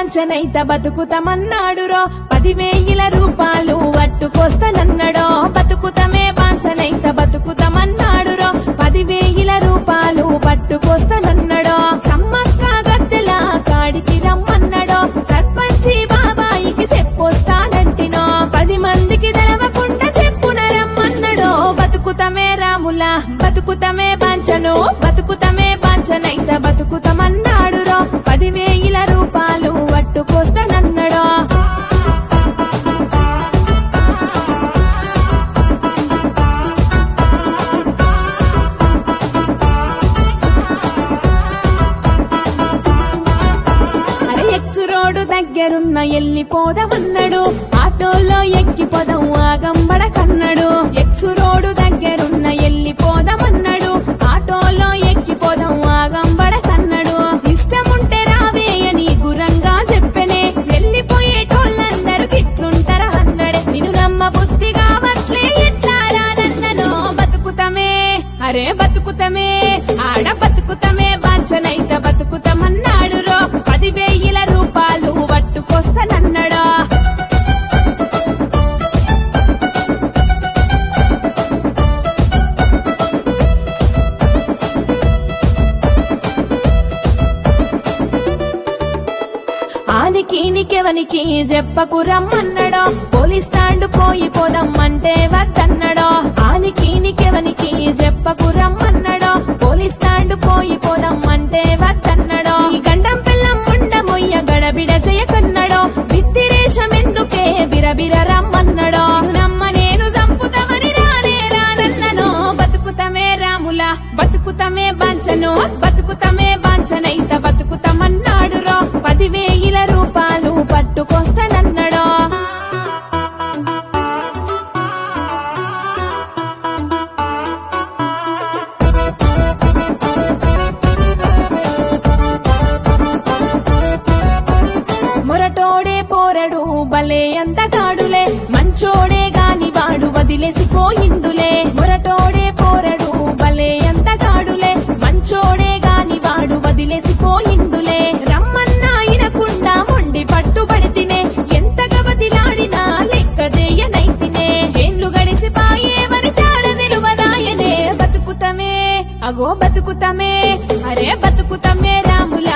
బాంచనైత బతుకుతమన్నాడురో 10,000 రూపాయలు పట్టుకొస్తానన్నడో బతుకుతమే బాంచనైత బతుకుతమన్నాడురో 10,000 రూపాయలు పట్టుకొస్తానన్నడో సమ్మక్క గద్దెల కాడికి రమ్మన్నడో సర్పంచి బాబాయికి చెప్పొస్తానంటినో 10 మందికి తెలవకుండా చెప్పున రమ్మన్నడో బతుకుతమే రాముల బతుకుతమే బాంచను బతుకుతమే బాంచనైత బతుకుతమన్నాడురో 10,000 రూపాయలు పట్టుకొస్తానన్నడో రోడ్డు దగ్గరున్న ఎల్లిపోదామన్నాడు ఆటోలో ఎక్కిపోదాం ఆగంబడ కన్నాడు ఎక్సు రోడ్డు దగ్గరున్న ఎల్లిపోదామన్నాడు ఆటోలో ఎక్కిపోదాం ఆగంబడ కన్నాడు ఇష్టముంటే రావే అని గురంగా చెప్పనే వెళ్ళిపోయేటోళ్ళందరూ గిట్లుంటారా అన్నాడే నిన్ను నమ్మ బుద్ధి కావట్లే ఎట్లా రానన్ననో బతుకుతమే అరే బతుకుతమే ఆడ బతుకుతమే బాంచనైత బతుకుతమన్నాడు రో 10,000 రూపాయలు పట్టుకొస్తానన్నాడా ఆనికీనికెవనికి చెప్పకు రమ్మన్నాడో పోలీస్ స్టాండ్ పోదామంటే వద్దన్నాడో ఆనికీనికెవనికి చెప్పకు రమ్మన్నాడో పోలీస్ స్టాండ్ పోదామంటే వద్దన్నాడో ఈ గండం పిల్లం ముండమొయ్య గడబిడ చేయకన్నాడో విత్తిరేషం ఎందుకే బిరబిర రమ్మన్నాడో నమ్మ నేను చంపుతామని రానన్ననో బతుకుతమే రాముల బతుకుతమే బాంచను బతుకుతమే బాంచనైత బతుకుతమన్నాడు రో 10,000 రూపాయలు పట్టుకొస్తానన్నాడో మొరటోడే పోరడు భలే అందగాడులే మంచోడే గాని వాడు వదిలేసిపోయిండులే మొరటోడే పోరడు భలే అందగాడులే మంచోడే గాని వాడు వదిలేసిపోయిండులే రమ్మన్నా ఇనకుండా మొండి పట్టుబడితినే ఎంతగా బతిలాడినా లెక్క చేయనైతినే ఏళ్ళు గడిసిపాయే వరి చాడ నిలువదాయనే బతుకుతమే అగో బతుకుతమే అరే బతుకుతమే రాముల